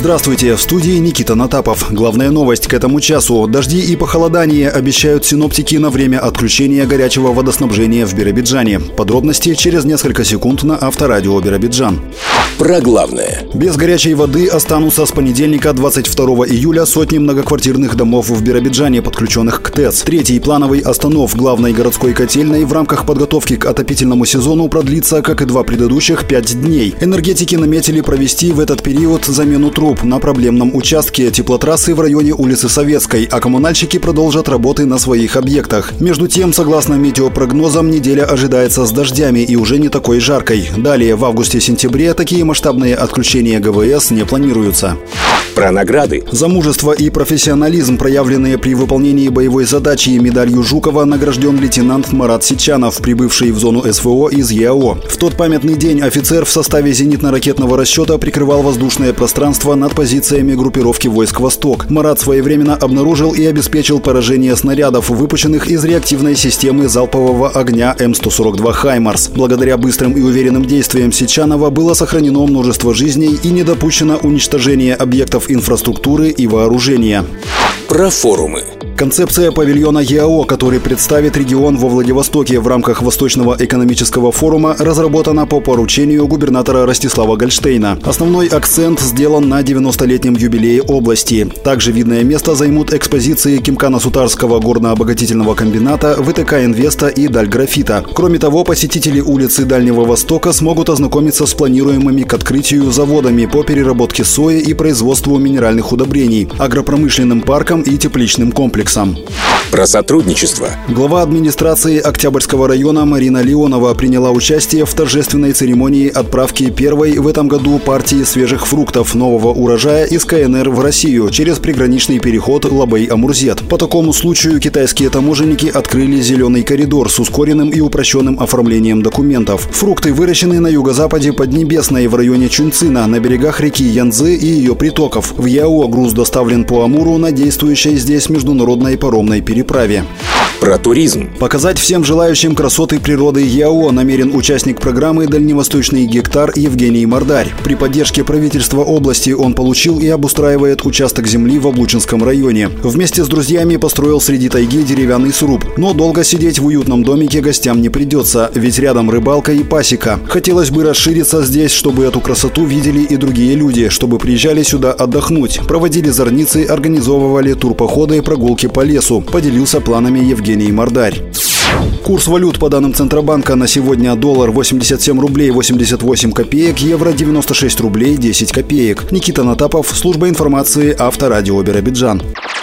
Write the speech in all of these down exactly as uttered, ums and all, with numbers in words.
Здравствуйте, в студии Никита Натапов. Главная новость к этому часу. Дожди и похолодание обещают синоптики на время отключения горячего водоснабжения в Биробиджане. Подробности через несколько секунд на Авторадио Биробиджан. Про главное. Без горячей воды останутся с понедельника двадцать второго июля сотни многоквартирных домов в Биробиджане, подключенных к ТЭЦ. Третий плановый останов главной городской котельной в рамках подготовки к отопительному сезону продлится, как и два предыдущих, пять дней. Энергетики наметили провести в этот период замену труб на проблемном участке теплотрассы в районе улицы Советской, а коммунальщики продолжат работы на своих объектах. Между тем, согласно метеопрогнозам, неделя ожидается с дождями и уже не такой жаркой. Далее, в августе-сентябре, такие масштабные отключения ГВС не планируются. Про награды. За мужество и профессионализм, проявленные при выполнении боевой задачи, медалью Жукова награжден лейтенант Марат Сичанов, прибывший в зону СВО из ЕАО. В тот памятный день офицер в составе зенитно-ракетного расчета прикрывал воздушное пространство над позициями группировки войск «Восток». Марат своевременно обнаружил и обеспечил поражение снарядов, выпущенных из реактивной системы залпового огня М сто сорок два «Хаймарс». Благодаря быстрым и уверенным действиям Сичанова было сохранено множество жизней и не допущено уничтожения объектов инфраструктуры и вооружения. Про форумы. Концепция павильона ЕАО, который представит регион во Владивостоке в рамках Восточного экономического форума, разработана по поручению губернатора Ростислава Гольштейна. Основной акцент сделан на девяностолетнем юбилее области. Также видное место займут экспозиции Кимкана-Сутарского горно-обогатительного комбината, ВТК Инвеста и Дальграфита. Кроме того, посетители улицы Дальнего Востока смогут ознакомиться с планируемыми к открытию заводами по переработке сои и производству минеральных удобрений, агропромышленным парком и тепличным комплексом. Про сотрудничество. Глава администрации Октябрьского района Марина Леонова приняла участие в торжественной церемонии отправки первой в этом году партии свежих фруктов нового урожая из КНР в Россию через приграничный переход Лабэй-Амурзет. По такому случаю китайские таможенники открыли зеленый коридор с ускоренным и упрощенным оформлением документов. Фрукты выращены на юго-западе Поднебесной в районе Чунцина, на берегах реки Янцзы и ее притоков. В ЕАО груз доставлен по Амуру на действующей здесь международной паромной переправе. Про туризм. Показать всем желающим красоты природы ЕАО намерен участник программы «Дальневосточный гектар» Евгений Мордарь. При поддержке правительства области он получил и обустраивает участок земли в Облучинском районе. Вместе с друзьями построил среди тайги деревянный сруб. Но долго сидеть в уютном домике гостям не придется, ведь рядом рыбалка и пасека. Хотелось бы расшириться здесь, чтобы эту красоту видели и другие люди, чтобы приезжали сюда отдохнуть, проводили зорницы, организовывали турпоходы и прогулки по лесу, поделился планами Евгений Мордарь. Курс валют по данным Центробанка на сегодня: доллар восемьдесят семь рублей восемьдесят восемь копеек, евро девяносто шесть рублей десять копеек. Никита Натапов, служба информации Авторадио Биробиджан.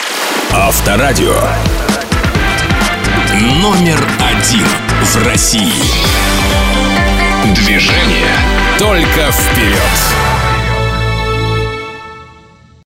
Авторадио. Номер один в России. Движение только вперед.